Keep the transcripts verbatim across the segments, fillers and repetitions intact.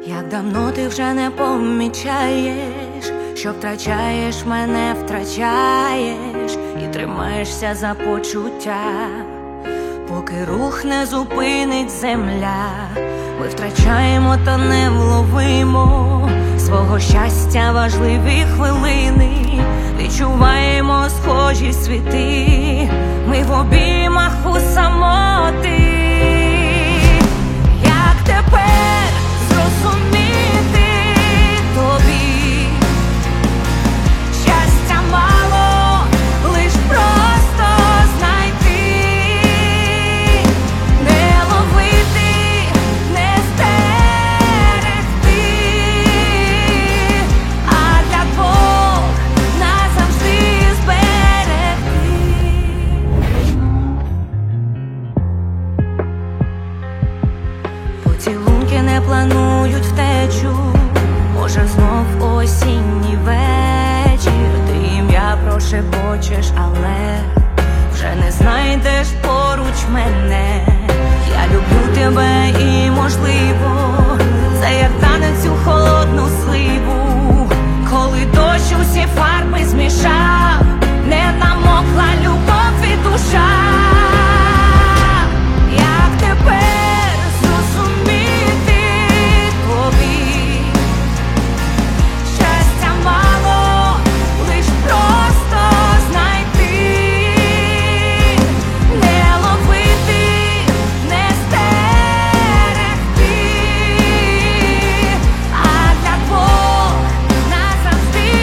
Як давно ти вже не помічаєш, що втрачаєш мене, втрачаєш і тримаєшся за почуття, поки рух не зупинить земля. Ми втрачаємо та не вловимо свого щастя важливі хвилини, відчуваємо схожі світи, ми в обіймах у самоти. Як тепер зрозуміти тобі? Щастя мало, лиш просто знайти, не ловити, не стерегти, а для двох назавжди зберегти. Поцілунки не планують втечу, може знов осінній вечір. Ти ім'я прошепочеш, але вже не знайдеш поруч мене. Я люблю тебе і можливо, це як танець у холодну сливу, коли дощ усі фарби змішав, не намокла любов і душа. Як тепер зрозуміти тобі? Щастя мало, лиш просто знайти, не ловити, не стерегти, а для двох назавжди.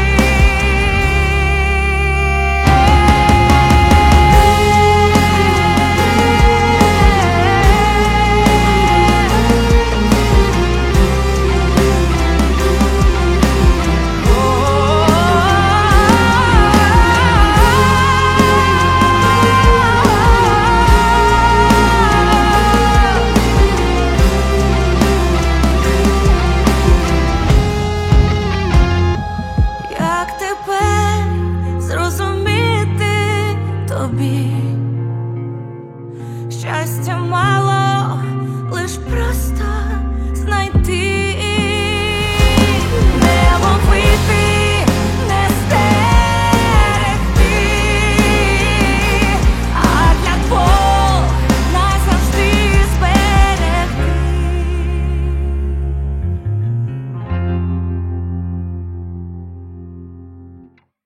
Як тепер зрозуміти тобі? Щастя мало.